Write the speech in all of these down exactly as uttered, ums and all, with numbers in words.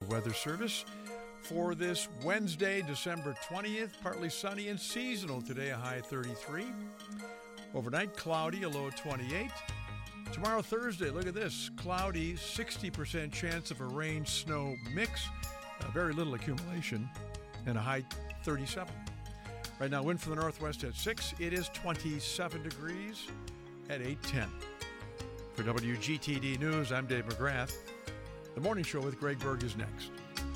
Weather Service for this Wednesday, December twentieth. Partly sunny and seasonal today, a high of thirty-three. Overnight, cloudy, a low of twenty-eight. Tomorrow, Thursday, look at this. Cloudy, sixty percent chance of a rain-snow mix. Uh, very little accumulation, and a high thirty-seven. Right now, wind from the northwest at six. It is twenty-seven degrees at eight ten. For W G T D News, I'm Dave McGrath. The Morning Show with Greg Berg is next.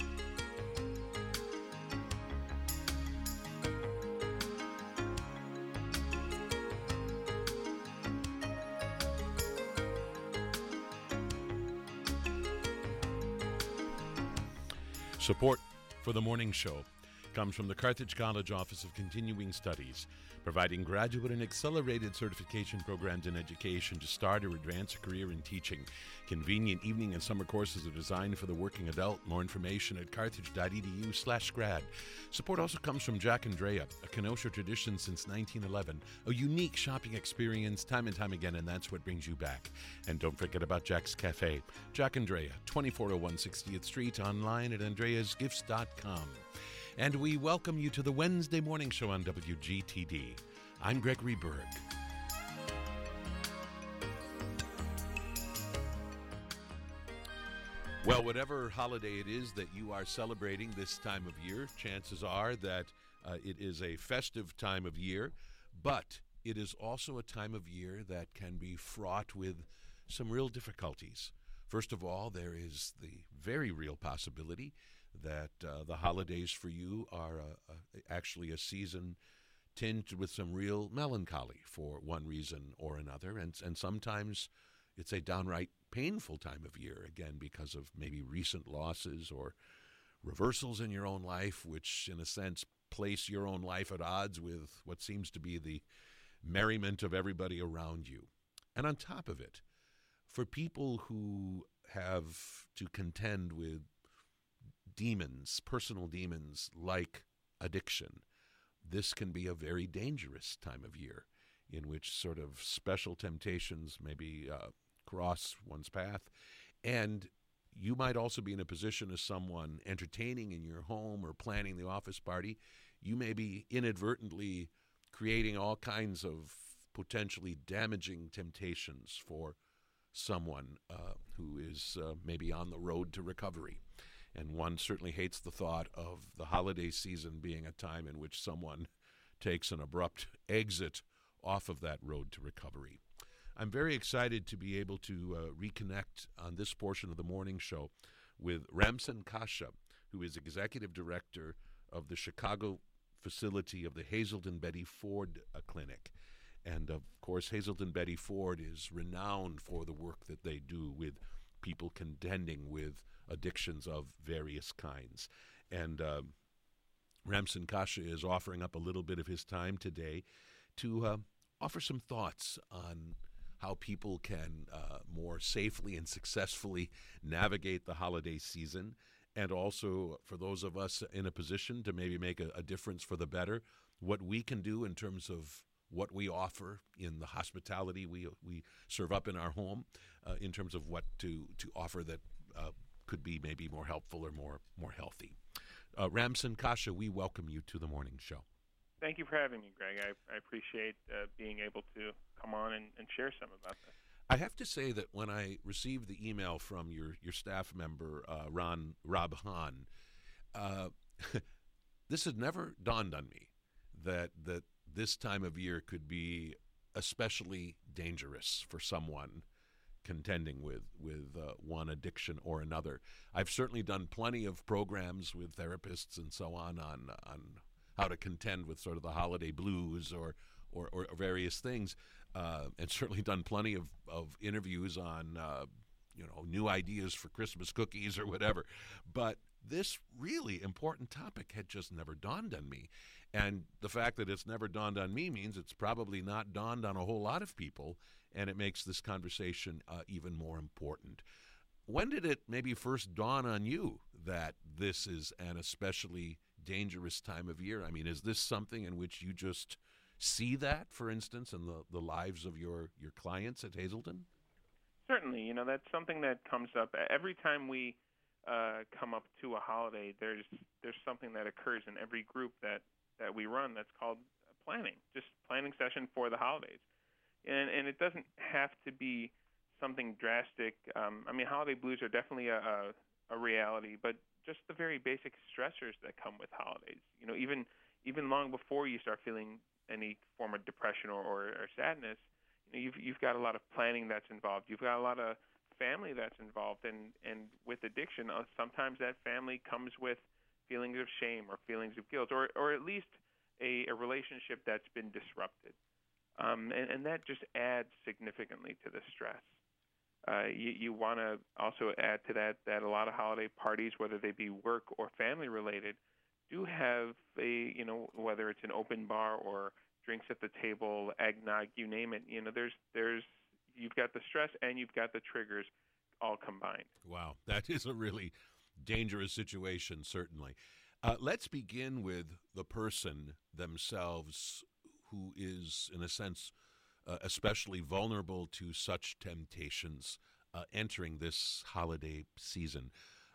Support for the Morning Show comes from the Carthage College Office of Continuing Studies, providing graduate and accelerated certification programs in education to start or advance a career in teaching. Convenient evening and summer courses are designed for the working adult. More information at carthage.edu slash grad. Support also comes from Jack and Drea, a Kenosha tradition since nineteen eleven. A unique shopping experience time and time again, and that's what brings you back. And don't forget about Jack's Cafe. Jack and Drea, twenty-four oh one sixtieth Street, online at andreas gifts dot com. And we welcome you to the Wednesday Morning Show on W G T D. I'm Gregory Berg. Well, whatever holiday it is that you are celebrating this time of year, chances are that uh, it is a festive time of year, but it is also a time of year that can be fraught with some real difficulties. First of all, there is the very real possibility that uh, the holidays for you are uh, uh, actually a season tinged with some real melancholy for one reason or another, and and sometimes it's a downright painful time of year, again, because of maybe recent losses or reversals in your own life, which in a sense place your own life at odds with what seems to be the merriment of everybody around you. And on top of it, for people who have to contend with demons, personal demons like addiction, this can be a very dangerous time of year in which sort of special temptations maybe uh, cross one's path. And you might also be in a position as someone entertaining in your home or planning the office party. You may be inadvertently creating all kinds of potentially damaging temptations for someone uh, who is uh, maybe on the road to recovery. And one certainly hates the thought of the holiday season being a time in which someone takes an abrupt exit off of that road to recovery. I'm very excited to be able to uh, reconnect on this portion of the morning show with Ramsin Kasha, who is Executive Director of the Chicago facility of the Hazelden Betty Ford uh, Clinic. And, of course, Hazelden Betty Ford is renowned for the work that they do with people contending with addictions of various kinds. And uh, Ramsin Kasha is offering up a little bit of his time today to uh, offer some thoughts on how people can uh, more safely and successfully navigate the holiday season, and also for those of us in a position to maybe make a, a difference for the better, what we can do in terms of what we offer in the hospitality we we serve up in our home, uh, in terms of what to, to offer that uh, could be maybe more helpful or more more healthy. Uh, Ramsin Kasha, we welcome you to the morning show. Thank you for having me, Greg. I, I appreciate uh, being able to come on and, and share some about this. I have to say that when I received the email from your, your staff member, uh, Ron Rob Hahn, uh, this had never dawned on me that that this time of year could be especially dangerous for someone contending with with uh, one addiction or another. I've certainly done plenty of programs with therapists and so on on on how to contend with sort of the holiday blues or or, or various things, uh, and certainly done plenty of, of interviews on uh, you know new ideas for Christmas cookies or whatever. But this really important topic had just never dawned on me. And the fact that it's never dawned on me means it's probably not dawned on a whole lot of people, and it makes this conversation uh, even more important. When did it maybe first dawn on you that this is an especially dangerous time of year? I mean, is this something in which you just see that, for instance, in the, the lives of your, your clients at Hazelden? Certainly. You know, that's something that comes up every time we uh, come up to a holiday, there's there's something that occurs in every group that, that we run that's called planning, just planning session for the holidays. And and it doesn't have to be something drastic. Um, I mean, holiday blues are definitely a, a, a reality, but just the very basic stressors that come with holidays. You know, even even long before you start feeling any form of depression or, or, or sadness, you know, you've you've got a lot of planning that's involved. You've got a lot of family that's involved, and and with addiction, uh, sometimes that family comes with feelings of shame or feelings of guilt, or or at least a, a relationship that's been disrupted, um, and, and that just adds significantly to the stress. Uh, you you want to also add to that that a lot of holiday parties, whether they be work or family related, do have a, you know, whether it's an open bar or drinks at the table, eggnog, you name it. You know, there's there's you've got the stress and you've got the triggers all combined. Wow, that is a really dangerous situation, certainly. Uh, let's begin with the person themselves, who is, in a sense, uh, especially vulnerable to such temptations uh, entering this holiday season.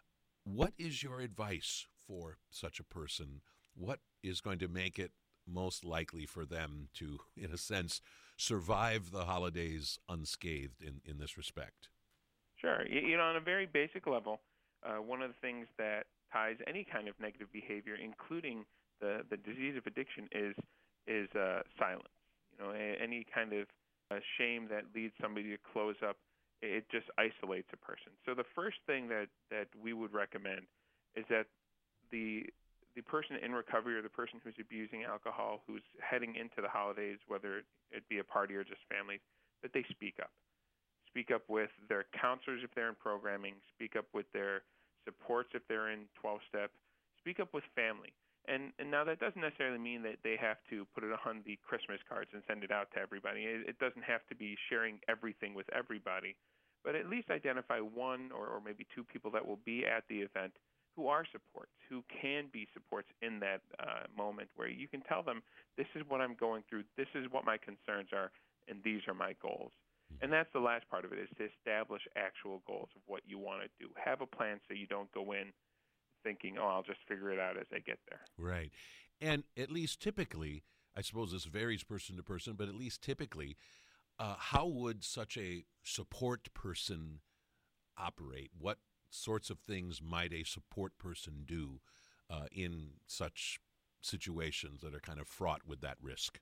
What is your advice for such a person? What is going to make it most likely for them to, in a sense, survive the holidays unscathed in, in this respect? Sure. You, you know, on a very basic level, uh, one of the things that ties any kind of negative behavior, including the, the disease of addiction, is is uh, silence. You know, a, any kind of uh, shame that leads somebody to close up, it just isolates a person. So the first thing that, that we would recommend is that the the person in recovery or the person who's abusing alcohol, who's heading into the holidays, whether it be a party or just families, that they speak up. Speak up with their counselors if they're in programming. Speak up with their supports if they're in twelve-step. Speak up with family. And, and now that doesn't necessarily mean that they have to put it on the Christmas cards and send it out to everybody. It, it doesn't have to be sharing everything with everybody, but at least identify one or, or maybe two people that will be at the event who are supports, who can be supports in that uh, moment where you can tell them, this is what I'm going through, this is what my concerns are, and these are my goals. And that's the last part of it, is to establish actual goals of what you want to do. Have a plan so you don't go in thinking, oh, I'll just figure it out as I get there. Right. And at least typically, I suppose this varies person to person, but at least typically, uh, how would such a support person operate? What sorts of things might a support person do uh, in such situations that are kind of fraught with that risk?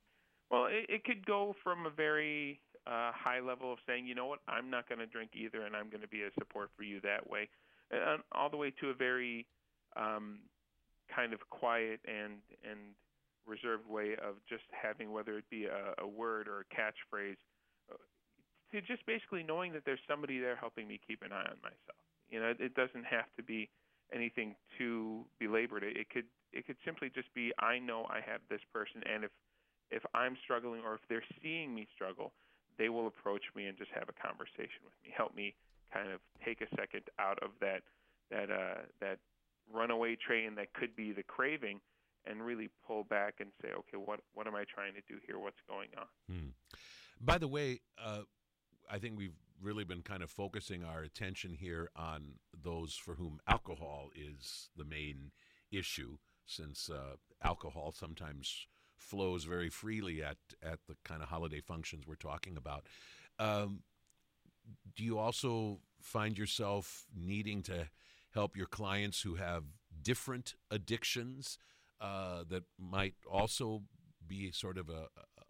Well, it, it could go from a very uh, high level of saying, you know what, I'm not going to drink either, and I'm going to be a support for you that way, and all the way to a very um, kind of quiet and and reserved way of just having, whether it be a, a word or a catchphrase, uh, to just basically knowing that there's somebody there helping me keep an eye on myself. You know, it, it doesn't have to be anything too belabored. It, it could it could simply just be, I know I have this person, and if if I'm struggling or if they're seeing me struggle, they will approach me and just have a conversation with me, help me kind of take a second out of that that uh, that runaway train that could be the craving, and really pull back and say, okay, what what am I trying to do here? What's going on? Hmm. By the way, uh, I think we've really been kind of focusing our attention here on those for whom alcohol is the main issue, since uh, alcohol sometimes flows very freely at, at the kind of holiday functions we're talking about. Um, do you also find yourself needing to help your clients who have different addictions uh, that might also be sort of a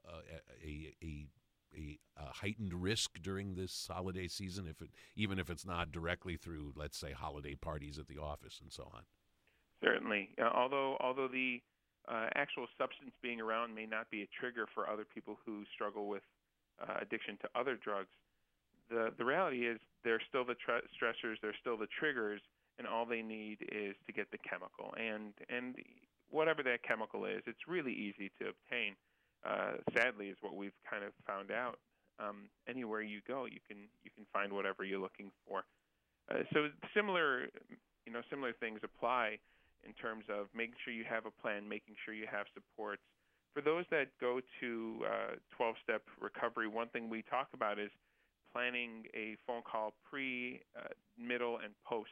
a, a, a, a, a heightened risk during this holiday season, if it, even if it's not directly through, let's say, holiday parties at the office and so on? Certainly. Uh, although although the Uh, actual substance being around may not be a trigger for other people who struggle with uh, addiction to other drugs. The the reality is they're still the tr- stressors, they're still the triggers, and all they need is to get the chemical. And and whatever that chemical is, it's really easy to obtain. Uh, sadly, is what we've kind of found out. Um, anywhere you go, you can you can find whatever you're looking for. Uh, so similar, you know, similar things apply in terms of making sure you have a plan, making sure you have supports. For those that go to uh, twelve-step recovery, one thing we talk about is planning a phone call pre, uh, middle, and post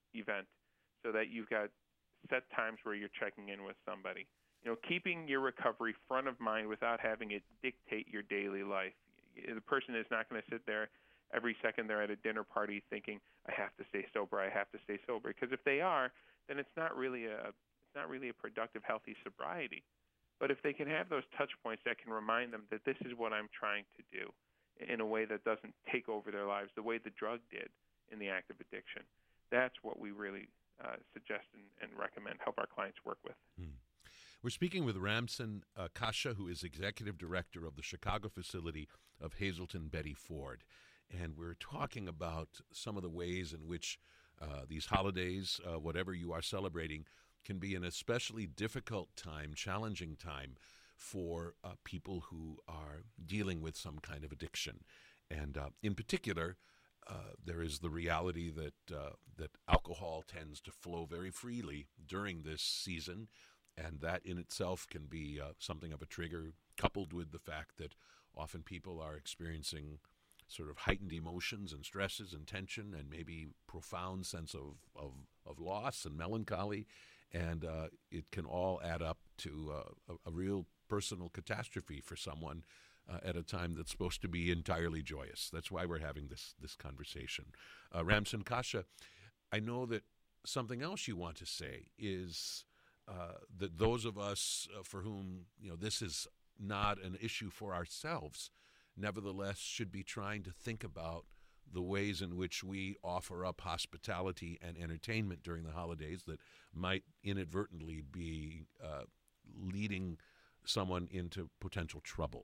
event so that you've got set times where you're checking in with somebody. You know, keeping your recovery front of mind without having it dictate your daily life. The person is not going to sit there every second they're at a dinner party thinking, I have to stay sober, I have to stay sober. Because if they are, then it's not really a it's not really a productive, healthy sobriety. But if they can have those touch points that can remind them that this is what I'm trying to do in a way that doesn't take over their lives the way the drug did in the act of addiction, that's what we really uh, suggest and, and recommend, help our clients work with. Hmm. We're speaking with Ramsin uh, Kasha, who is Executive Director of the Chicago facility of Hazelden Betty Ford. And we're talking about some of the ways in which uh, these holidays, uh, whatever you are celebrating, can be an especially difficult time, challenging time for uh, people who are dealing with some kind of addiction. And uh, in particular, uh, there is the reality that uh, that alcohol tends to flow very freely during this season, and that in itself can be uh, something of a trigger, coupled with the fact that often people are experiencing sort of heightened emotions and stresses and tension and maybe profound sense of, of, of loss and melancholy. And uh, it can all add up to uh, a, a real personal catastrophe for someone uh, at a time that's supposed to be entirely joyous. That's why we're having this this conversation. Uh, Ramsin Kasha, I know that something else you want to say is uh, that those of us uh, for whom you know this is not an issue for ourselves, nevertheless should be trying to think about the ways in which we offer up hospitality and entertainment during the holidays that might inadvertently be uh, leading someone into potential trouble.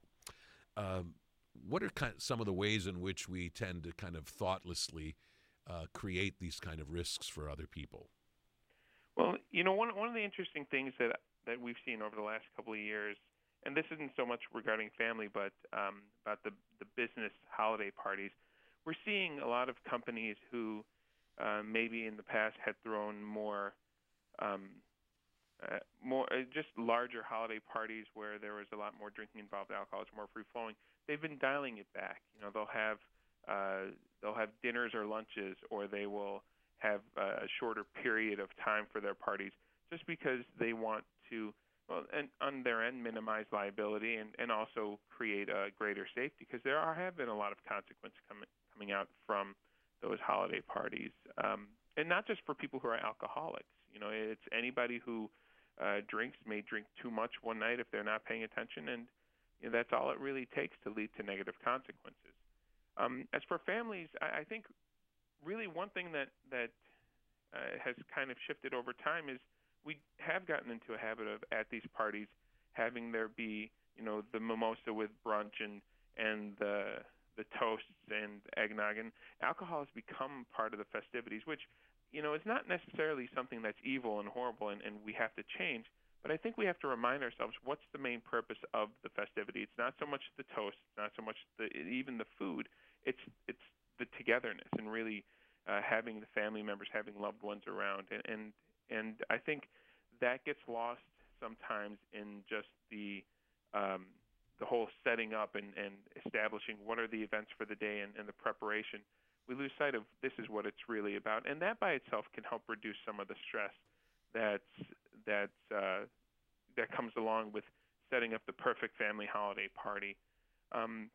Um, what are kind of some of the ways in which we tend to kind of thoughtlessly uh, create these kind of risks for other people? Well, you know, one one of the interesting things that that we've seen over the last couple of years, and this isn't so much regarding family, but um, about the the business holiday parties. We're seeing a lot of companies who uh, maybe in the past had thrown more, um, uh, more uh, just larger holiday parties where there was a lot more drinking involved, alcohol is more free flowing. They've been dialing it back. You know, they'll have uh, they'll have dinners or lunches, or they will have a shorter period of time for their parties, just because they want to, well, and on their end, minimize liability and, and also create a greater safety, because there are have been a lot of consequences coming. coming out from those holiday parties, um, and not just for people who are alcoholics. You know, it's anybody who uh, drinks may drink too much one night if they're not paying attention, and you know, that's all it really takes to lead to negative consequences. Um, as for families, I, I think really one thing that that uh, has kind of shifted over time is we have gotten into a habit of at these parties having there be, you know, the mimosa with brunch and and the the toasts and eggnog, and alcohol has become part of the festivities, which, you know, is not necessarily something that's evil and horrible and, and we have to change, but I think we have to remind ourselves what's the main purpose of the festivity. It's not so much the toast, it's not so much the, even the food, it's it's the togetherness and really uh, having the family members, having loved ones around, and, and, and I think that gets lost sometimes in just the um, the whole setting up and, and establishing what are the events for the day and, and the preparation. We lose sight of this is what it's really about, and that by itself can help reduce some of the stress that's that's uh, that comes along with setting up the perfect family holiday party. Um,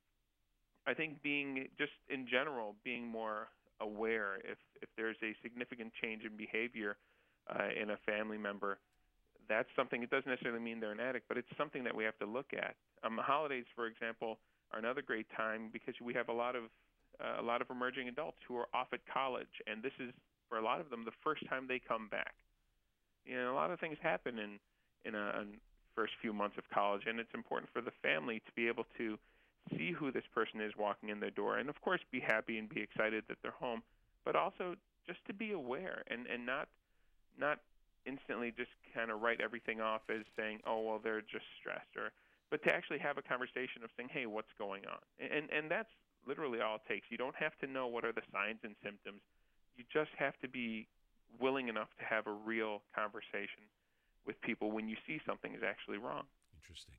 I think being just in general being more aware if if there's a significant change in behavior uh, in a family member, that's something. It doesn't necessarily mean they're an addict, but it's something that we have to look at. Um, holidays, for example, are another great time because we have a lot of uh, a lot of emerging adults who are off at college, and this is for a lot of them the first time they come back. You know, a lot of things happen in in a, a first few months of college, and it's important for the family to be able to see who this person is walking in their door, and of course be happy and be excited that they're home, but also just to be aware and, and not not instantly just kind of write everything off as saying, oh, well, they're just stressed, or but to actually have a conversation of saying, hey, what's going on? And and that's literally all it takes. You don't have to know what are the signs and symptoms. You just have to be willing enough to have a real conversation with people when you see something is actually wrong. Interesting.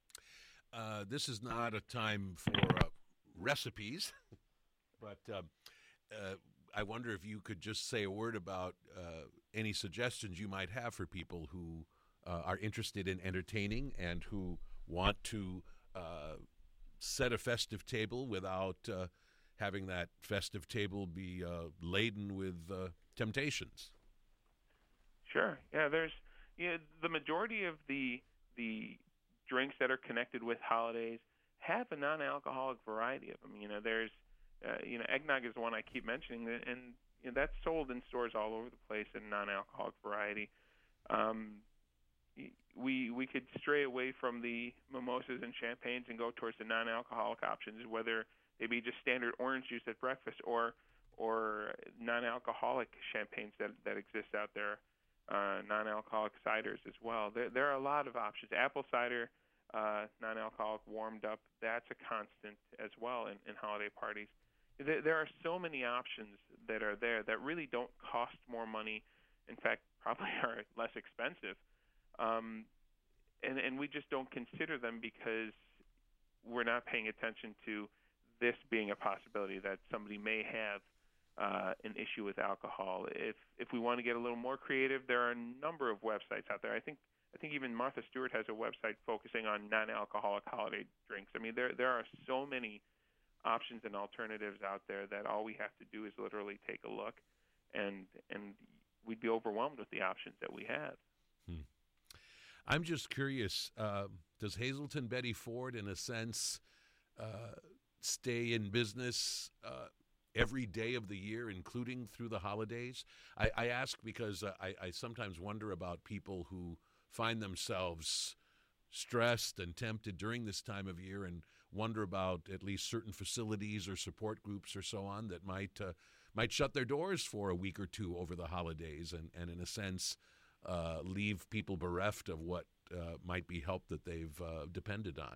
Uh, this is not a time for uh, recipes, but uh, uh, I wonder if you could just say a word about uh, any suggestions you might have for people who uh, are interested in entertaining and who want to uh, set a festive table without uh, having that festive table be uh, laden with uh, temptations. Sure. Yeah, there's you know, the majority of the the drinks that are connected with holidays have a non-alcoholic variety of them. You know, there's uh, you know, eggnog is the one I keep mentioning, and you know, that's sold in stores all over the place in non-alcoholic variety. Um, we we could stray away from the mimosas and champagnes and go towards the non-alcoholic options, whether they be just standard orange juice at breakfast or or non-alcoholic champagnes that that exist out there, uh, non-alcoholic ciders as well. There, there are a lot of options. Apple cider, uh, non-alcoholic, warmed up, that's a constant as well in, in holiday parties. There, there are so many options that are there that really don't cost more money. In fact, probably are less expensive. Um, and, and we just don't consider them because we're not paying attention to this being a possibility that somebody may have uh, an issue with alcohol. If if we want to get a little more creative, there are a number of websites out there. I think I think even Martha Stewart has a website focusing on non-alcoholic holiday drinks. I mean, there there are so many options and alternatives out there that all we have to do is literally take a look, and and we'd be overwhelmed with the options that we have. Hmm. I'm just curious, uh, does Hazelton Betty Ford, in a sense, uh, stay in business uh, every day of the year, including through the holidays? I, I ask because uh, I, I sometimes wonder about people who find themselves stressed and tempted during this time of year and wonder about at least certain facilities or support groups or so on that might uh, might shut their doors for a week or two over the holidays and, and in a sense, uh, leave people bereft of what uh, might be help that they've uh, depended on.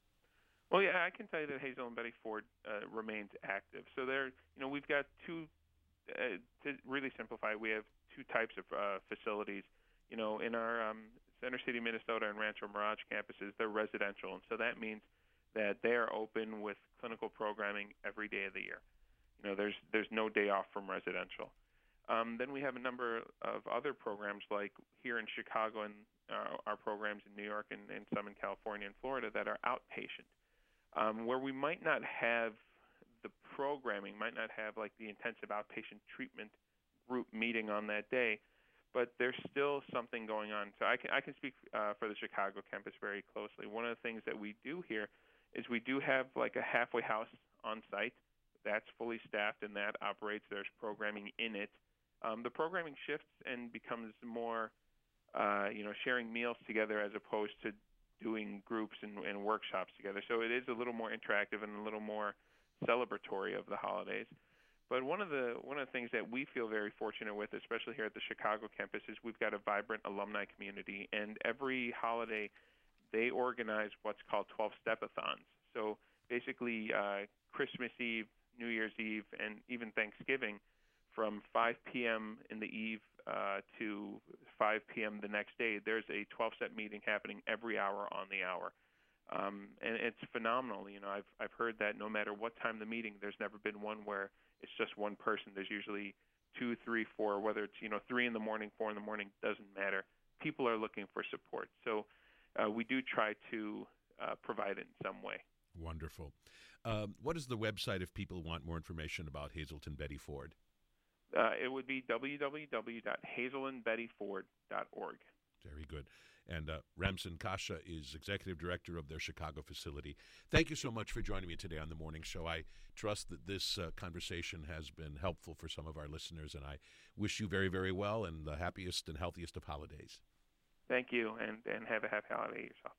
Well, yeah, I can tell you that Hazel and Betty Ford uh, remains active. So there, you know, we've got two. Uh, to really simplify, we have two types of uh, facilities. You know, in our um, Center City, Minnesota, and Rancho Mirage campuses, they're residential, and so that means that they are open with clinical programming every day of the year. You know, there's there's no day off from residential. Um, then we have a number of other programs, like here in Chicago and uh, our programs in New York and, and some in California and Florida that are outpatient, um, where we might not have the programming, might not have like the intensive outpatient treatment group meeting on that day, but there's still something going on. So I can I can speak uh, for the Chicago campus very closely. One of the things that we do here is we do have like a halfway house on site that's fully staffed and that operates. There's programming in it. Um, the programming shifts and becomes more, uh, you know, sharing meals together as opposed to doing groups and, and workshops together. So it is a little more interactive and a little more celebratory of the holidays. But one of the one of the things that we feel very fortunate with, especially here at the Chicago campus, is we've got a vibrant alumni community, and every holiday they organize what's called twelve-step-a-thons. So basically, uh, Christmas Eve, New Year's Eve, and even Thanksgiving, from five p.m. in the eve uh, to five p.m. the next day, there's a twelve-step meeting happening every hour on the hour. Um, and it's phenomenal. You know, I've I've heard that no matter what time the meeting, there's never been one where it's just one person. There's usually two, three, four, whether it's, you know, three in the morning, four in the morning, doesn't matter. People are looking for support. So uh, we do try to uh, provide it in some way. Wonderful. Um, what is the website if people want more information about Hazelton Betty Ford? Uh, it would be w w w dot hazel and betty ford dot org. Very good. And uh, Ramsin Kasha is Executive Director of their Chicago facility. Thank you so much for joining me today on The Morning Show. I trust that this uh, conversation has been helpful for some of our listeners, and I wish you very, very well and the happiest and healthiest of holidays. Thank you, and, and have a happy holiday yourself.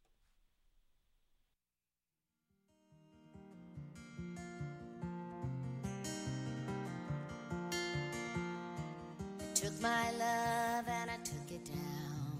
I took my love and I took it down.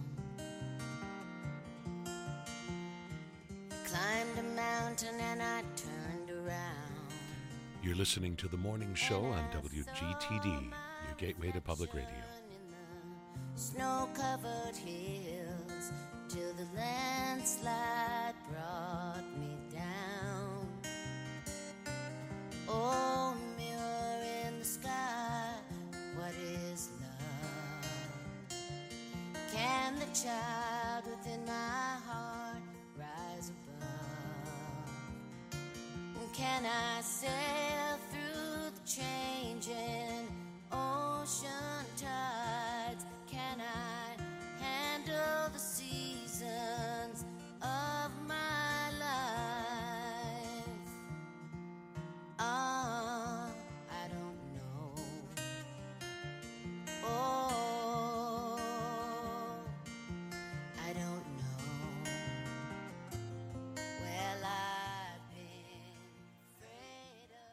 Climbed a mountain and I turned around. You're listening to The Morning Show on W G T D, your gateway to public radio. Snow-covered hills till the landslide brought me down. Oh, mirror in the sky. Can the child within my heart rise above? Can I sail through the changing ocean tides? Can I handle the seasons of my life? Ah, I don't know. Oh, I don't know. Well, I've been afraid of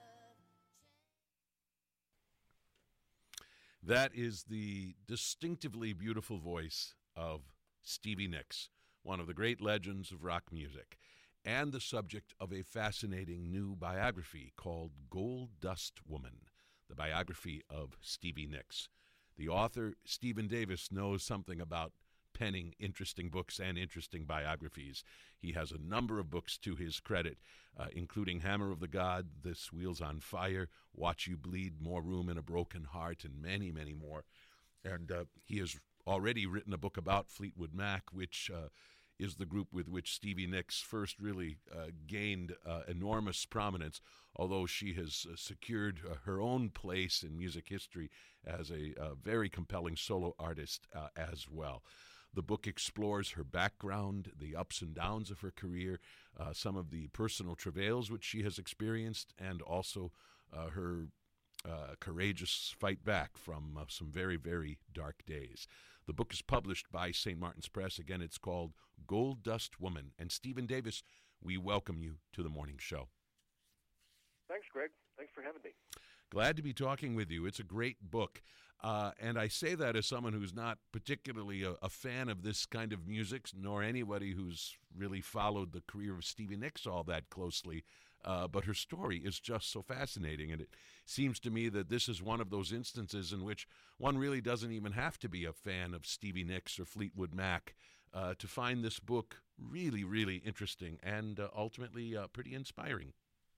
That is the distinctively beautiful voice of Stevie Nicks, one of the great legends of rock music, and the subject of a fascinating new biography called Gold Dust Woman, the biography of Stevie Nicks. The author, Stephen Davis, knows something about penning interesting books and interesting biographies. He has a number of books to his credit, uh, including Hammer of the God, This Wheel's on Fire, Watch You Bleed, More Room in a Broken Heart, and many, many more. And uh, he has already written a book about Fleetwood Mac, which uh, is the group with which Stevie Nicks first really uh, gained uh, enormous prominence, although she has uh, secured uh, her own place in music history as a uh, very compelling solo artist uh, as well. The book explores her background, the ups and downs of her career, uh, some of the personal travails which she has experienced, and also uh, her uh, courageous fight back from uh, some very, very dark days. The book is published by Saint Martin's Press. Again, it's called Gold Dust Woman. And Stephen Davis, we welcome you to the morning show. Thanks, Greg. Thanks for having me. Glad to be talking with you. It's a great book. Uh, and I say that as someone who's not particularly a, a fan of this kind of music, nor anybody who's really followed the career of Stevie Nicks all that closely. Uh, but her story is just so fascinating. And it seems to me that this is one of those instances in which one really doesn't even have to be a fan of Stevie Nicks or Fleetwood Mac uh, to find this book really, really interesting and uh, ultimately uh, pretty inspiring.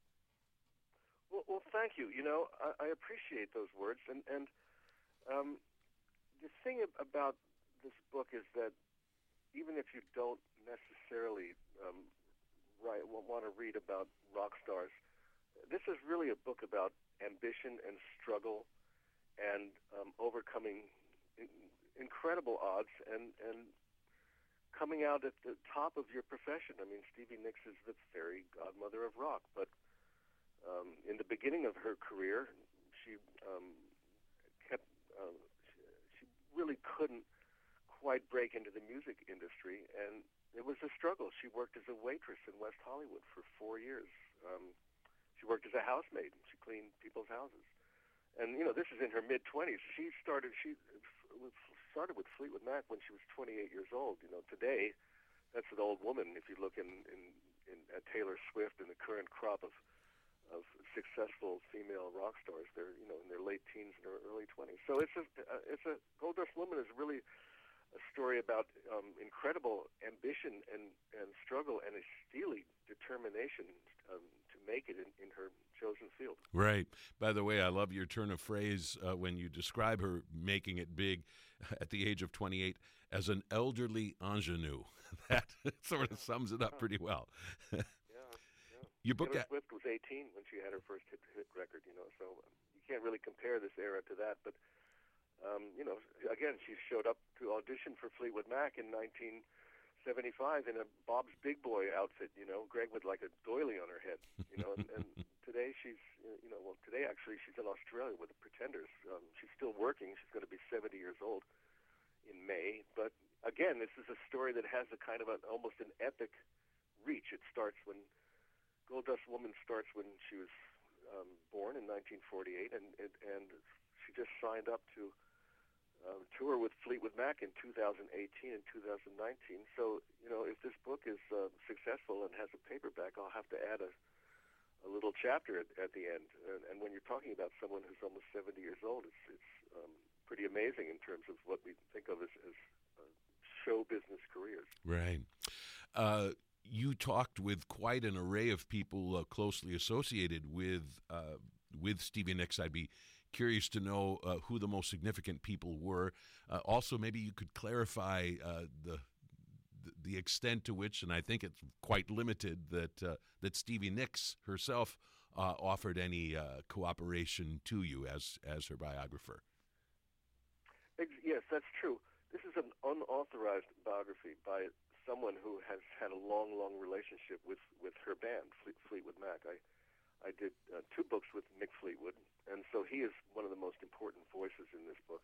Well, well, thank you. You know, I, I appreciate those words. And, and um, the thing about this book is that even if you don't necessarily um, write, want to read about rock stars, this is really a book about ambition and struggle and um, overcoming in, incredible odds and, and coming out at the top of your profession. I mean, Stevie Nicks is the fairy godmother of rock, but um, in the beginning of her career, she um, kept uh, she, she really couldn't quite break into the music industry, and it was a struggle. She worked as a waitress in West Hollywood for four years. Um, she worked as a housemaid. She cleaned people's houses. And, you know, this is in her mid-twenties. She started she started with Fleetwood Mac when she was twenty-eight years old. You know, today, that's an old woman. If you look in, in, in at Taylor Swift and the current crop of of successful female rock stars, they're, you know, in their late teens and their early twenties. So it's a, uh, it's a Gold Dust Woman is really a story about um, incredible ambition and, and struggle and a steely determination um, to make it in, in her chosen field. Right. By the way, I love your turn of phrase uh, when you describe her making it big at the age of twenty-eight as an elderly ingenue. That sort of sums it up pretty well. yeah, yeah. Your book Taylor Swift was eighteen when she had her first hit, hit record, you know, so you can't really compare this era to that, but Um, you know, again, she showed up to audition for Fleetwood Mac in nineteen seventy-five in a Bob's Big Boy outfit, you know, Greg with like a doily on her head, you know, and, and today she's, you know, well, today actually she's in Australia with the Pretenders. Um, she's still working. She's going to be seventy years old in May. But again, this is a story that has a kind of an, almost an epic reach. It starts when, Gold Dust Woman starts when she was um, born in nineteen forty-eight, and, and, and she just signed up to Um, tour with Fleetwood Mac in two thousand eighteen and two thousand nineteen. So, you know, if this book is uh, successful and has a paperback, I'll have to add a, a little chapter at, at the end. And, and when you're talking about someone who's almost seventy years old, it's, it's um, pretty amazing in terms of what we think of as, as uh, show business careers. Right. Uh, you talked with quite an array of people uh, closely associated with uh, with Stevie Nicks. I'd be curious to know uh, who the most significant people were. Uh, also, maybe you could clarify uh, the the extent to which, and I think it's quite limited, that uh, that Stevie Nicks herself uh, offered any uh, cooperation to you as as her biographer. Yes, that's true. This is an unauthorized biography by someone who has had a long, long relationship with, with her band, Fleet, Fleetwood Mac. I I did uh, two books with Mick Fleetwood, and so he is one of the most important voices in this book.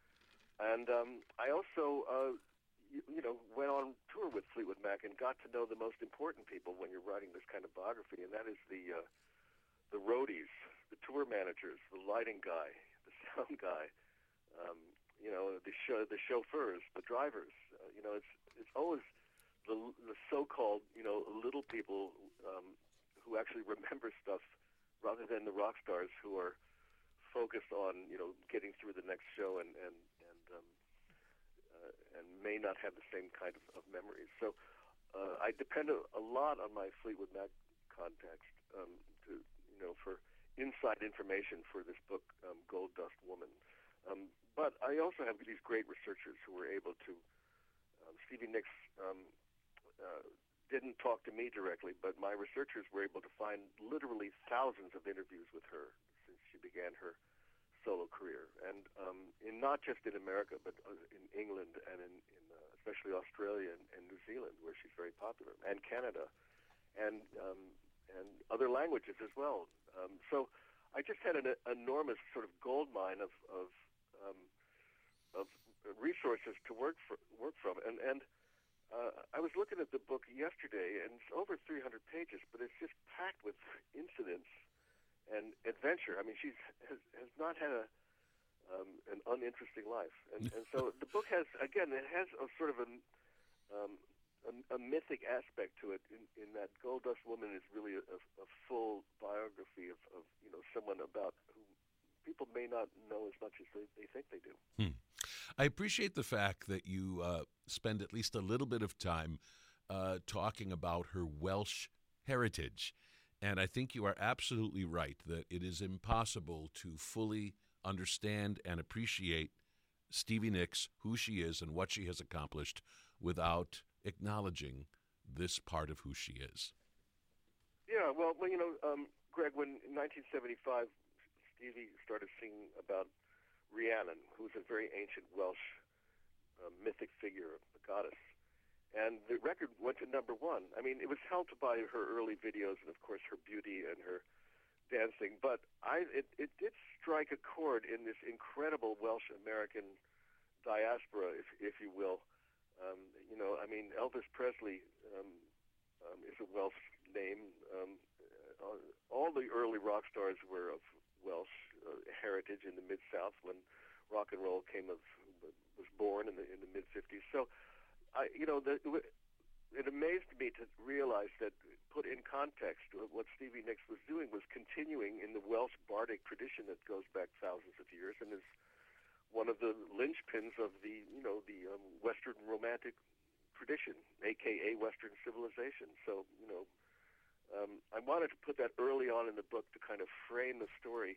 And um, I also, uh, you, you know, went on tour with Fleetwood Mac and got to know the most important people when you're writing this kind of biography, and that is the uh, the roadies, the tour managers, the lighting guy, the sound guy, um, you know, the show, the chauffeurs, the drivers. Uh, you know, it's it's always the the so-called, you know, little people um, who actually remember stuff, rather than the rock stars who are focused on, you know, getting through the next show and and and um, uh, and may not have the same kind of, of memories. So uh, I depend a, a lot on my Fleetwood Mac context um, to, you know, for inside information for this book, um, Gold Dust Woman. Um, but I also have these great researchers who were able to. Um, Stevie Nicks um, uh, didn't talk to me directly, but my researchers were able to find literally thousands of interviews with her since she began her solo career, and um, in not just in America, but in England and in, in uh, especially Australia and, and New Zealand, where she's very popular, and Canada, and um, and other languages as well. Um, so I just had an enormous sort of gold mine of of, um, of resources to work for, work from, and and. Uh, I was looking at the book yesterday, and it's over three hundred pages, but it's just packed with incidents and adventure. I mean, she's has, has not had a um, an uninteresting life, and, and so the book has, again, it has a sort of a um, a, a mythic aspect to it. In, in that Gold Dust Woman is really a, a full biography of, of you know someone about who people may not know as much as they, they think they do. Hmm. I appreciate the fact that you uh, spend at least a little bit of time uh, talking about her Welsh heritage. And I think you are absolutely right that it is impossible to fully understand and appreciate Stevie Nicks, who she is and what she has accomplished, without acknowledging this part of who she is. Yeah, well, well you know, um, Greg, when in nineteen seventy-five, Stevie started singing about Rhiannon, who's a very ancient Welsh uh, mythic figure, a goddess. And the record went to number one. I mean, it was helped by her early videos and, of course, her beauty and her dancing. But I, it, it did strike a chord in this incredible Welsh-American diaspora, if, if you will. Um, you know, I mean, Elvis Presley um, um, is a Welsh name. Um, uh, all the early rock stars were of Welsh uh, heritage in the Mid-South when rock and roll came of was born in the in the mid fifties. So, I you know the, it amazed me to realize that, put in context, what Stevie Nicks was doing was continuing in the Welsh bardic tradition that goes back thousands of years and is one of the linchpins of the you know the um, Western Romantic tradition, aka Western civilization. So you know. Um, I wanted to put that early on in the book to kind of frame the story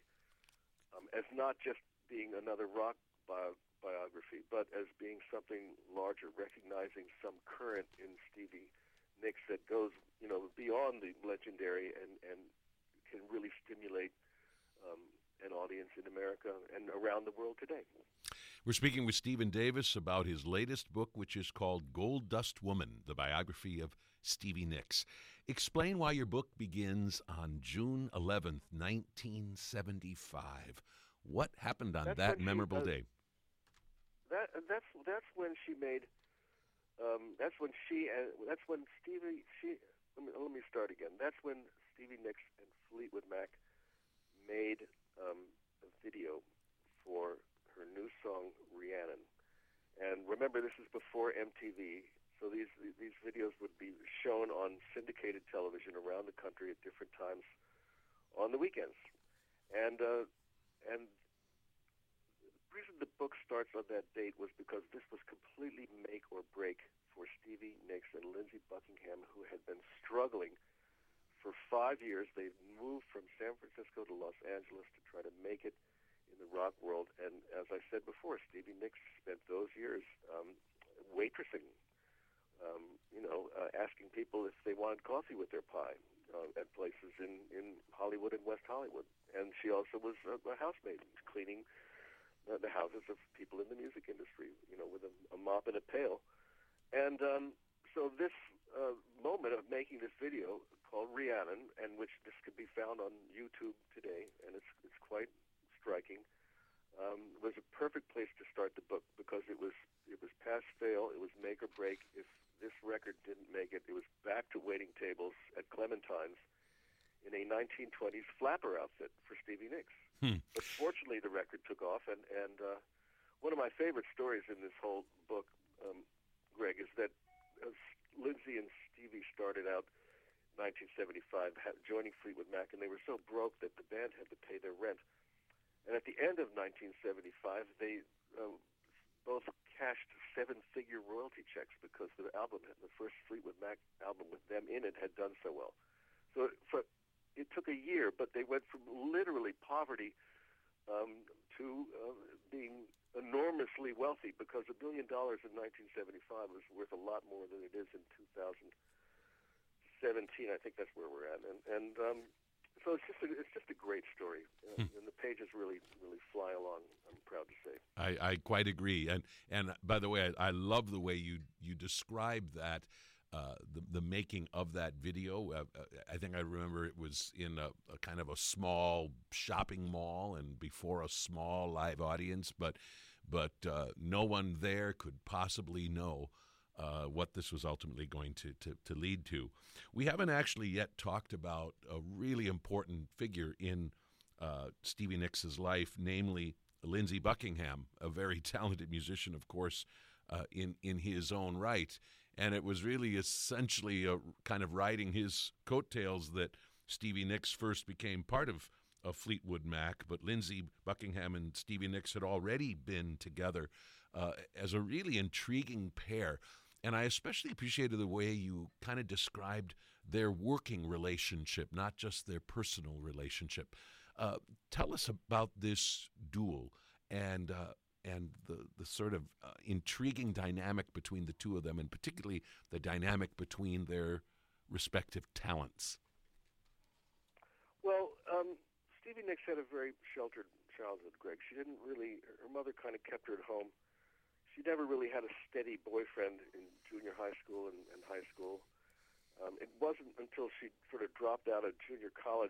um, as not just being another rock bio- biography, but as being something larger, recognizing some current in Stevie Nicks that goes, you know, beyond the legendary and, and can really stimulate um, an audience in America and around the world today. We're speaking with Stephen Davis about his latest book, which is called Gold Dust Woman, the biography of Stevie Nicks. Explain why your book begins on June eleventh, nineteen seventy-five. What happened on that's that memorable she, uh, day? That that's that's when she made. Um, that's when she and that's when Stevie. She. Let me, let me start again. That's when Stevie Nicks and Fleetwood Mac made um, a video for her new song Rhiannon. And remember, this is before M T V. So these these videos would be shown on syndicated television around the country at different times on the weekends. And uh, and the reason the book starts on that date was because this was completely make or break for Stevie Nicks and Lindsey Buckingham, who had been struggling for five years. They moved from San Francisco to Los Angeles to try to make it in the the rock world. And as I said before, Stevie Nicks spent those years um, waitressing, um, you know, uh, asking people if they wanted coffee with their pie uh, at places in, in Hollywood and West Hollywood. And she also was a, a housemaid, cleaning uh, the houses of people in the music industry, you know, with a, a mop and a pail. And um, so this uh, moment of making this video called Rhiannon, and which this could be found on YouTube today, and it's it's quite striking, um, was a perfect place to start the book, because it was it was pass fail, it was make or break. If this record didn't make it, it was back to waiting tables at Clementine's in a nineteen twenties flapper outfit for Stevie Nicks. Hmm. But fortunately, the record took off, and and uh, one of my favorite stories in this whole book, um, Greg, is that uh, Lindsay and Stevie started out nineteen seventy-five, joining Fleetwood Mac, and they were so broke that the band had to pay their rent. And at the end of nineteen seventy-five, they uh, both cashed seven-figure royalty checks because the album, the first Fleetwood Mac album with them in it, had done so well. So for, it took a year, but they went from literally poverty um, to uh, being enormously wealthy, because a billion dollars in nineteen seventy-five was worth a lot more than it is in two thousand seventeen. I think that's where we're at, and and um, so it's just a, it's just a great story, uh, hmm. and the pages really really fly along. I'm proud to say. I, I quite agree, and and by the way, I, I love the way you you describe that. Uh, the the making of that video. Uh, I think I remember it was in a, a kind of a small shopping mall and before a small live audience, but but uh, no one there could possibly know uh, what this was ultimately going to, to to lead to. We haven't actually yet talked about a really important figure in uh, Stevie Nicks' life, namely Lindsey Buckingham, a very talented musician, of course, uh, in in his own right. And it was really essentially a kind of riding his coattails that Stevie Nicks first became part of, of Fleetwood Mac. But Lindsey Buckingham and Stevie Nicks had already been together uh, as a really intriguing pair. And I especially appreciated the way you kind of described their working relationship, not just their personal relationship. Uh, tell us about this duel and uh, and the, the sort of uh, intriguing dynamic between the two of them, and particularly the dynamic between their respective talents. Well, um, Stevie Nicks had a very sheltered childhood, Greg. She didn't really, her mother kind of kept her at home. She never really had a steady boyfriend in junior high school and, and high school. Um, it wasn't until she sort of dropped out of junior college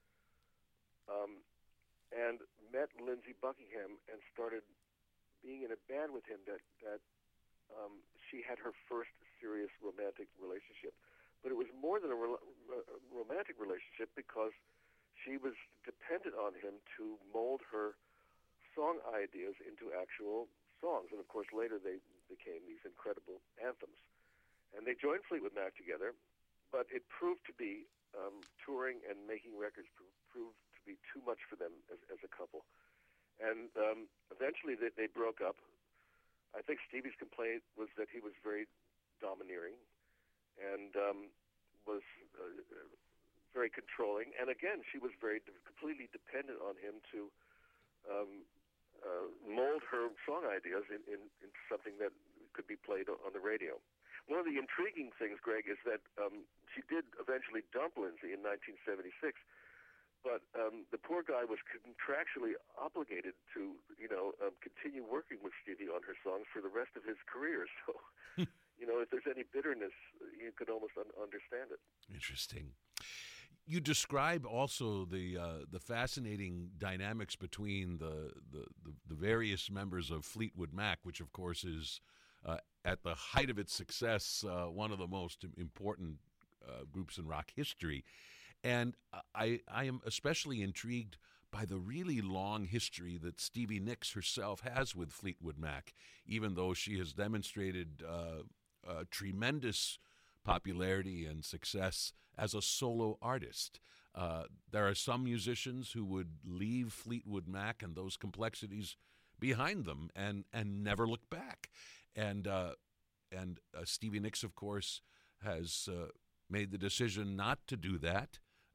um, and met Lindsey Buckingham and started being in a band with him that that um, she had her first serious romantic relationship. But it was more than a, re- a romantic relationship, because she was dependent on him to mold her song ideas into actual songs. And of course, later they became these incredible anthems. And they joined Fleetwood Mac together, but it proved to be um, touring and making records proved to be too much for them as, as a couple. And um, eventually they, they broke up. I think Stevie's complaint was that he was very domineering and um, was uh, very controlling. And again, she was very de- completely dependent on him to um, uh, mold her song ideas in, in, into something that could be played on the radio. One of the intriguing things, Greg, is that um, she did eventually dump Lindsey in nineteen seventy-six. But um, the poor guy was contractually obligated to, you know, um, continue working with Stevie on her songs for the rest of his career. So, you know, if there's any bitterness, you could almost un- understand it. Interesting. You describe also the uh, the fascinating dynamics between the, the, the, the various members of Fleetwood Mac, which, of course, is uh, at the height of its success, uh, one of the most important uh, groups in rock history. And I, I am especially intrigued by the really long history that Stevie Nicks herself has with Fleetwood Mac, even though she has demonstrated uh, uh, tremendous popularity and success as a solo artist. Uh, there are some musicians who would leave Fleetwood Mac and those complexities behind them and, and never look back. And, uh, and uh, Stevie Nicks, of course, has uh, made the decision not to do that.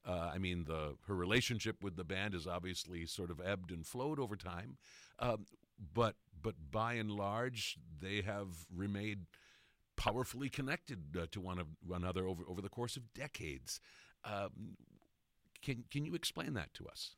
Uh, I mean, the her relationship with the band has obviously sort of ebbed and flowed over time, um, but but by and large, they have remained powerfully connected uh, to one, of, one another over, over the course of decades. Um, can can you explain that to us?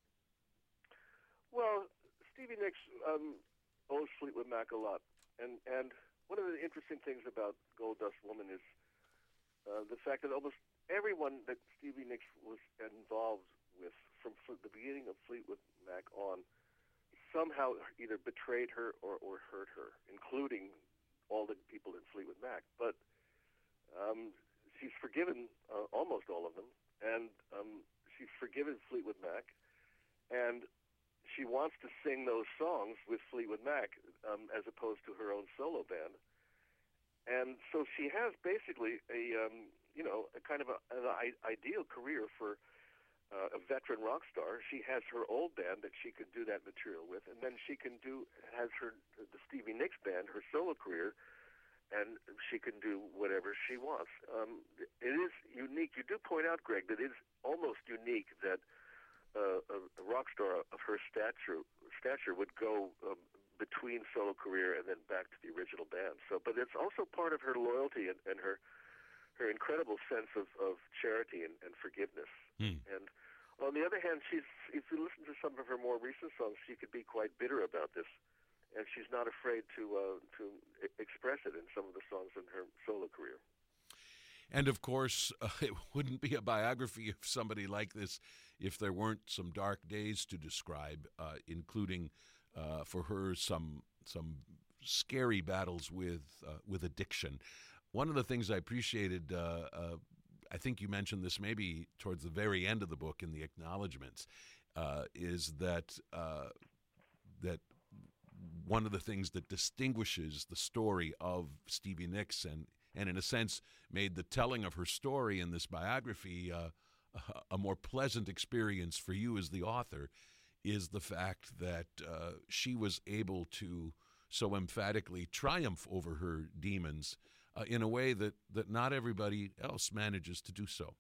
Well, Stevie Nicks um, owes Fleetwood Mac a lot, and and one of the interesting things about Gold Dust Woman is uh, the fact that almost everyone that Stevie Nicks was involved with from Fle- the beginning of Fleetwood Mac on somehow either betrayed her or, or hurt her, including all the people in Fleetwood Mac. But um, she's forgiven uh, almost all of them, and um, she's forgiven Fleetwood Mac, and she wants to sing those songs with Fleetwood Mac um, as opposed to her own solo band. And so she has basically a, um, you know, a kind of a, an I- ideal career for uh, a veteran rock star. She has her old band that she can do that material with, and then she can do, has her, the Stevie Nicks band, her solo career, and she can do whatever she wants. Um, it is unique. You do point out, Greg, that it is almost unique that uh, a, a rock star of her stature, stature would go um, between solo career and then back to the original band. So, but it's also part of her loyalty and, and her her incredible sense of, of charity and, and forgiveness. Hmm. And on the other hand, she's if you listen to some of her more recent songs, she could be quite bitter about this, and she's not afraid to uh, to e- express it in some of the songs in her solo career. And of course, uh, it wouldn't be a biography of somebody like this if there weren't some dark days to describe, uh, including uh, for her some some scary battles with uh, with addiction. One of the things I appreciated, uh, uh, I think you mentioned this maybe towards the very end of the book in the acknowledgments, uh, is that uh, that one of the things that distinguishes the story of Stevie Nicks and and in a sense made the telling of her story in this biography uh, a, a more pleasant experience for you as the author is the fact that uh, she was able to so emphatically triumph over her demons uh, in a way that, that not everybody else manages to do so.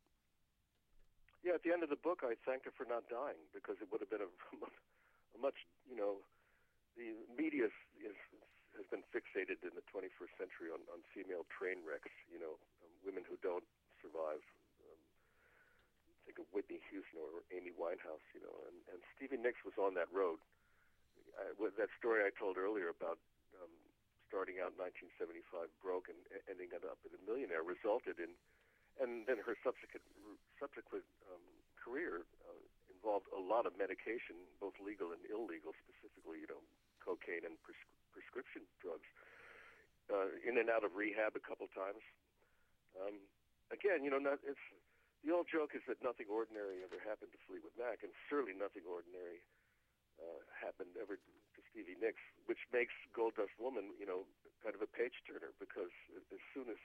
Yeah, at the end of the book, I thanked her for not dying, because it would have been a, a much, you know, the media is, is, has been fixated in the twenty-first century on, on female train wrecks, you know, um, women who don't survive. Um, think of Whitney Houston or Amy Winehouse, you know, and, and Stevie Nicks was on that road. I, with that story I told earlier about um, starting out in nineteen seventy-five broke and ending up as a millionaire resulted in, and then her subsequent subsequent um, career uh, involved a lot of medication, both legal and illegal, specifically, you know, cocaine and pres- prescription drugs, uh, in and out of rehab a couple times. Um, again, you know, not, it's the old joke is that nothing ordinary ever happened to Fleetwood Mac, and certainly nothing ordinary uh, happened ever to Stevie Nicks, which makes Gold Dust Woman, you know, kind of a page turner, because as soon as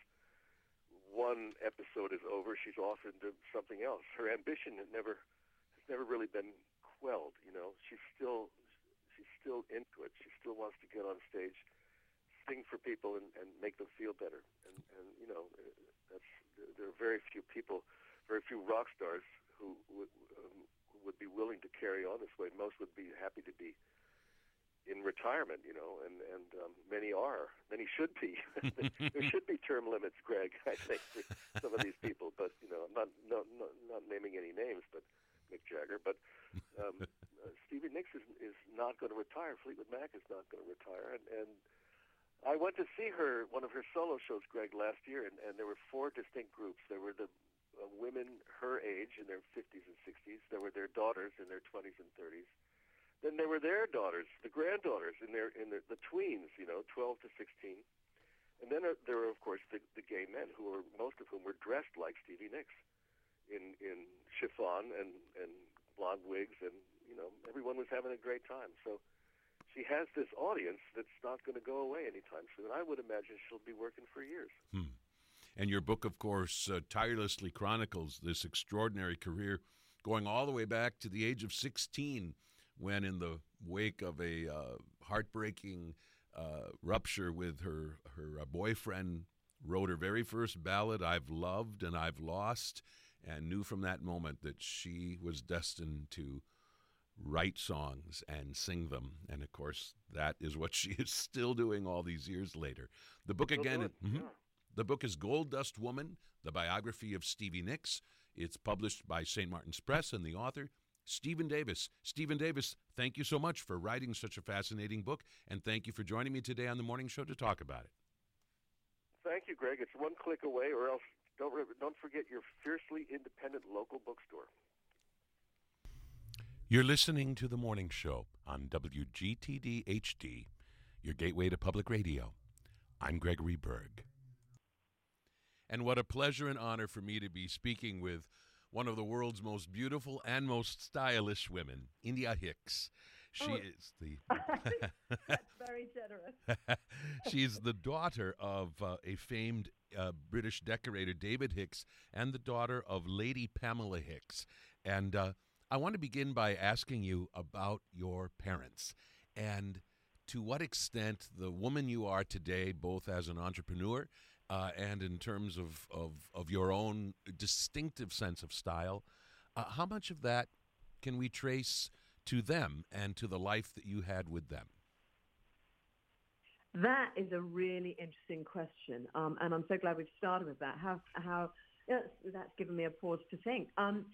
one episode is over, she's off into something else. Her ambition had never has never really been quelled. You know, she's still she's still into it. She still wants to get on stage, sing for people, and, and make them feel better. And, and you know, that's there are very few people, very few rock stars who would um, who would be willing to carry on this way. Most would be happy to be in retirement, you know, and and um, many are, many should be. There should be term limits, Greg, I think, for some of these people. But you know, I'm not not not, not naming any names, but Mick Jagger. But um, uh, Stevie Nicks is is not going to retire. Fleetwood Mac is not going to retire. And, and I went to see her one of her solo shows, Greg, last year, and, and there were four distinct groups. There were the uh, women her age in their fifties and sixties. There were their daughters in their twenties and thirties. Then there were their daughters, the granddaughters, in their in the, the tweens, you know, twelve to sixteen. And then uh, there were, of course, the, the gay men, who were most of whom were dressed like Stevie Nicks, in in chiffon and and blonde wigs, and you know, everyone was having a great time. So she has this audience that's not going to go away anytime soon. I would imagine she'll be working for years. Hmm. And your book, of course, uh, tirelessly chronicles this extraordinary career, going all the way back to the age of sixteen. When in the wake of a uh, heartbreaking uh, rupture with her, her uh, boyfriend, wrote her very first ballad, I've Loved and I've Lost, and knew from that moment that she was destined to write songs and sing them. And, of course, that is what she is still doing all these years later. The book, again, it, mm-hmm, yeah. the book is Gold Dust Woman, the biography of Stevie Nicks. It's published by Saint Martin's Press, and the author, Stephen Davis. Stephen Davis, thank you so much for writing such a fascinating book, and thank you for joining me today on the morning show to talk about it. Thank you, Greg. It's one click away, or else don't don't forget your fiercely independent local bookstore. You're listening to The Morning Show on W G T D H D, your gateway to public radio. I'm Gregory Berg. And what a pleasure and honor for me to be speaking with one of the world's most beautiful and most stylish women, India Hicks. She oh. is the... That's very generous. She's the daughter of uh, a famed uh, British decorator, David Hicks, and the daughter of Lady Pamela Hicks. And uh, I want to begin by asking you about your parents and to what extent the woman you are today, both as an entrepreneur uh, and in terms of, of, of your own distinctive sense of style, uh, how much of that can we trace to them and to the life that you had with them? That is a really interesting question, um, and I'm so glad we've started with that. How, how yes, that's given me a pause to think. Um,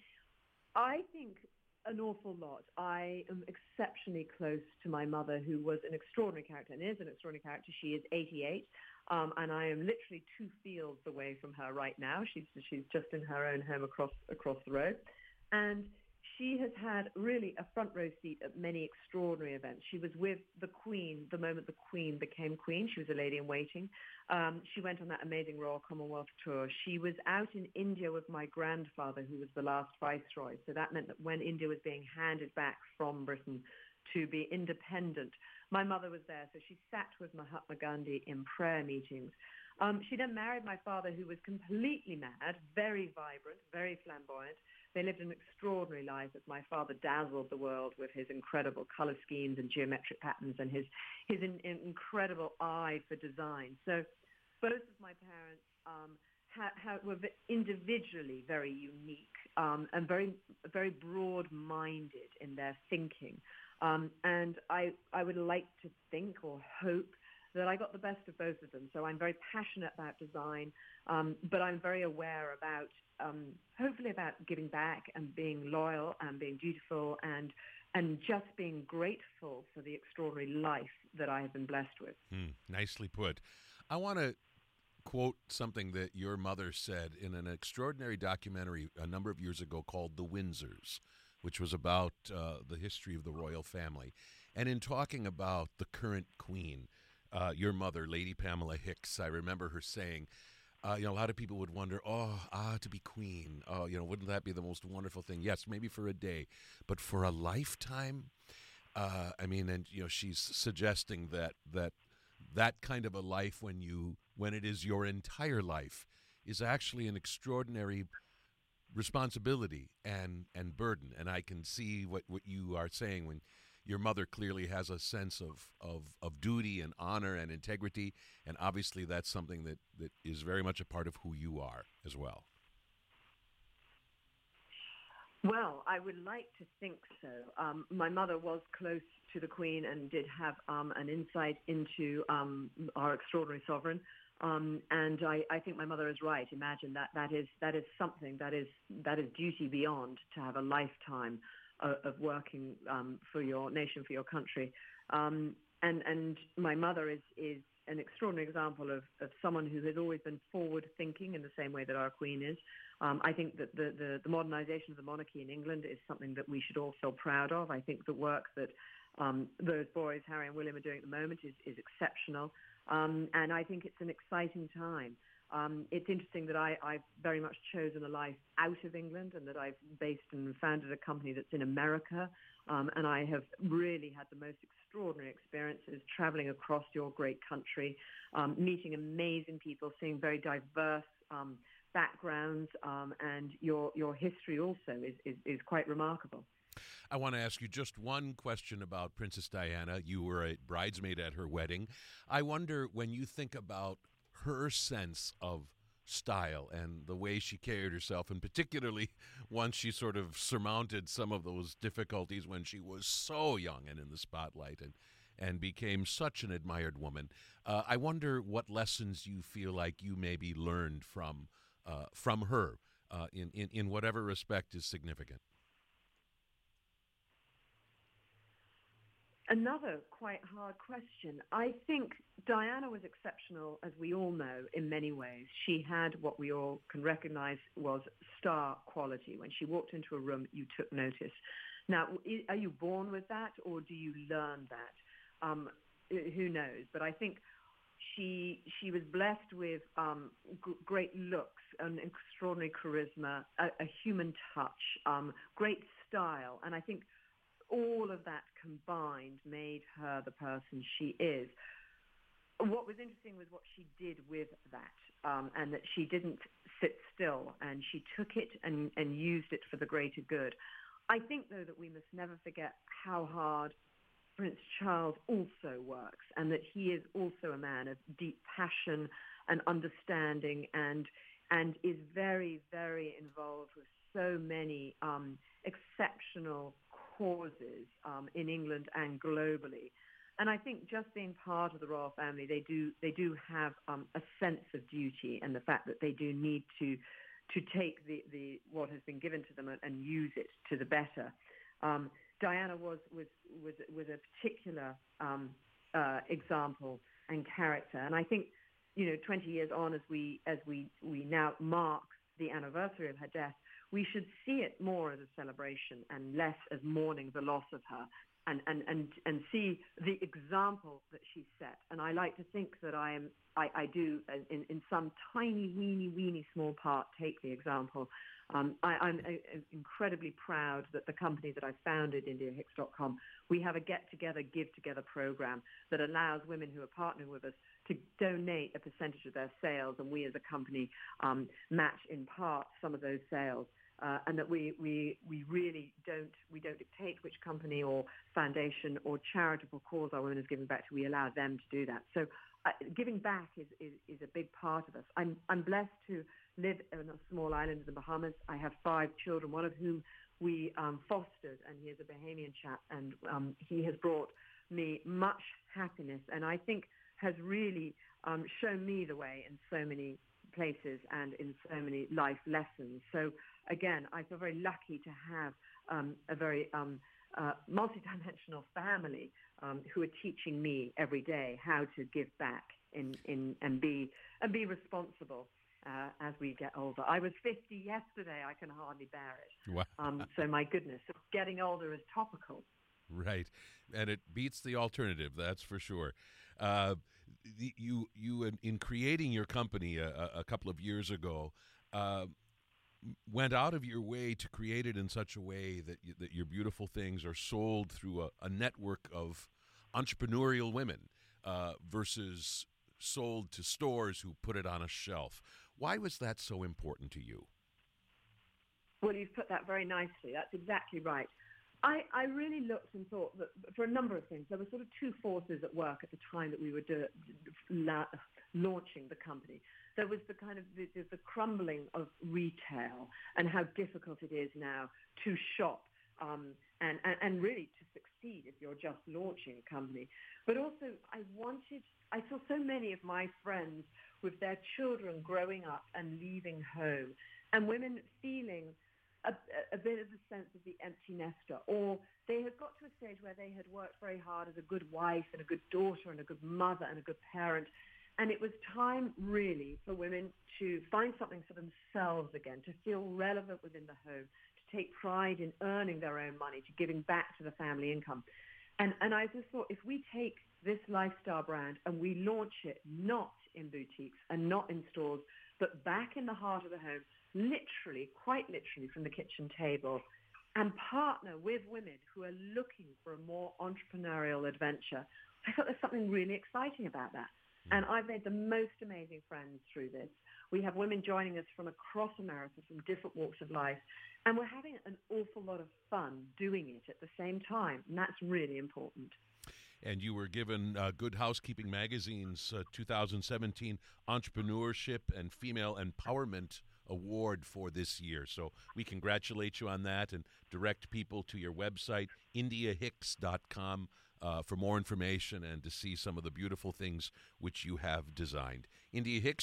I think an awful lot. I am exceptionally close to my mother, who was an extraordinary character and is an extraordinary character. She is eighty-eight, um, and I am literally two fields away from her right now. She's she's just in her own home across across the road, and she has had really a front row seat at many extraordinary events. She was with the Queen the moment the Queen became Queen. She was a lady in waiting. Um, she went on that amazing Royal Commonwealth tour. She was out in India with my grandfather, who was the last viceroy. So that meant that when India was being handed back from Britain to be independent, my mother was there. So she sat with Mahatma Gandhi in prayer meetings. Um, she then married my father, who was completely mad, very vibrant, very flamboyant. They lived an extraordinary life as my father dazzled the world with his incredible color schemes and geometric patterns and his, his in, in incredible eye for design. So both of my parents um, ha, ha, were individually very unique um, and very, very broad-minded in their thinking. Um, and I, I would like to think or hope that I got the best of both of them. So I'm very passionate about design, um, but I'm very aware about, um, hopefully about giving back and being loyal and being dutiful and and just being grateful for the extraordinary life that I have been blessed with. Mm, nicely put. I want to quote something that your mother said in an extraordinary documentary a number of years ago called The Windsors, which was about uh, the history of the royal family. And in talking about the current queen, Uh, your mother, Lady Pamela Hicks, I remember her saying, uh, you know, a lot of people would wonder, oh, ah, to be queen. Oh, you know, wouldn't that be the most wonderful thing? Yes, maybe for a day, but for a lifetime? Uh, I mean, and, you know, she's suggesting that that that kind of a life when you, when it is your entire life, is actually an extraordinary responsibility and, and burden. And I can see what, what you are saying when your mother clearly has a sense of, of, of duty and honor and integrity, and obviously that's something that, that is very much a part of who you are as well. Well, I would like to think so. Um, my mother was close to the Queen and did have um, an insight into um, our extraordinary sovereign. Um, and I, I think my mother is right. Imagine that that is that is something that is that is duty beyond, to have a lifetime of working um, for your nation, for your country. Um, and, and my mother is, is an extraordinary example of, of someone who has always been forward-thinking in the same way that our Queen is. Um, I think that the, the, the modernization of the monarchy in England is something that we should all feel proud of. I think the work that um, those boys, Harry and William, are doing at the moment is, is exceptional. Um, and I think it's an exciting time. Um, it's interesting that I, I've very much chosen a life out of England, and that I've based and founded a company that's in America. Um, and I have really had the most extraordinary experiences traveling across your great country, um, meeting amazing people, seeing very diverse um, backgrounds, um, and your, your history also is, is, is quite remarkable. I want to ask you just one question about Princess Diana. You were a bridesmaid at her wedding. I wonder, when you think about her sense of style and the way she carried herself, and particularly once she sort of surmounted some of those difficulties when she was so young and in the spotlight and, and became such an admired woman. Uh, I wonder what lessons you feel like you maybe learned from uh, from her uh, in, in, in whatever respect is significant. Another quite hard question. I think Diana was exceptional, as we all know, in many ways. She had what we all can recognize was star quality. When she walked into a room, you took notice. Now, are you born with that, or do you learn that? Um, who knows? But I think she she was blessed with um, g- great looks, an extraordinary charisma, a, a human touch, um, great style, and I think all of that combined made her the person she is. What was interesting was what she did with that, um, and that she didn't sit still, and she took it and, and used it for the greater good. I think, though, that we must never forget how hard Prince Charles also works, and that he is also a man of deep passion and understanding, and and is very, very involved with so many um, exceptional causes um, in England and globally. And I think just being part of the royal family, they do they do have um, a sense of duty, and the fact that they do need to to take the, the what has been given to them and, and use it to the better. Um, Diana was was was was a particular um, uh, example and character, and I think, you know, twenty years on, as we as we we now mark the anniversary of her death, we should see it more as a celebration and less as mourning the loss of her, and, and, and, and see the example that she set. And I like to think that I am, I, I do, in, in some tiny, weeny, weeny small part, take the example. Um, I, I'm a, a incredibly proud that the company that I founded, India Hicks dot com, we have a get-together, give-together program that allows women who are partnering with us to donate a percentage of their sales, and we as a company um, match in part some of those sales. Uh, and that we, we we really don't we don't dictate which company or foundation or charitable cause our women is giving back to. We allow them to do that. So uh, giving back is, is, is a big part of us. I'm I'm blessed to live in a small island in the Bahamas. I have five children, one of whom we um, fostered, and he is a Bahamian chap, and um, he has brought me much happiness, and I think has really um, shown me the way in so many places and in so many life lessons. So again, I feel very lucky to have um, a very um, uh, multidimensional family um, who are teaching me every day how to give back in, in, and be and be responsible uh, as we get older. I was fifty yesterday. I can hardly bear it. Wow. Um, so my goodness, getting older is topical. Right, and it beats the alternative, that's for sure. Uh, the, you, you in, in creating your company a, a couple of years ago, uh, went out of your way to create it in such a way that you, that your beautiful things are sold through a, a network of entrepreneurial women uh, versus sold to stores who put it on a shelf. Why was that so important to you? Well, you've put that very nicely. That's exactly right. I, I really looked and thought that for a number of things, there were sort of two forces at work at the time that we were do, la, launching the company. There was the kind of the, the crumbling of retail and how difficult it is now to shop um, and, and, and really to succeed if you're just launching a company. But also I wanted, I saw so many of my friends with their children growing up and leaving home, and women feeling A, a bit of a sense of the empty nester, or they had got to a stage where they had worked very hard as a good wife and a good daughter and a good mother and a good parent, and it was time really for women to find something for themselves again, to feel relevant within the home, to take pride in earning their own money, to giving back to the family income. And, and I just thought, if we take this lifestyle brand and we launch it not in boutiques and not in stores, but back in the heart of the home, literally, quite literally from the kitchen table, and partner with women who are looking for a more entrepreneurial adventure, I thought there's something really exciting about that. Mm. And I've made the most amazing friends through this. We have women joining us from across America, from different walks of life, and we're having an awful lot of fun doing it at the same time, and that's really important. and you were given uh, Good Housekeeping Magazine's uh, two thousand seventeen Entrepreneurship and Female Empowerment Award for this year. So we congratulate you on that and direct people to your website, india hicks dot com, uh, for more information and to see some of the beautiful things which you have designed. India Hicks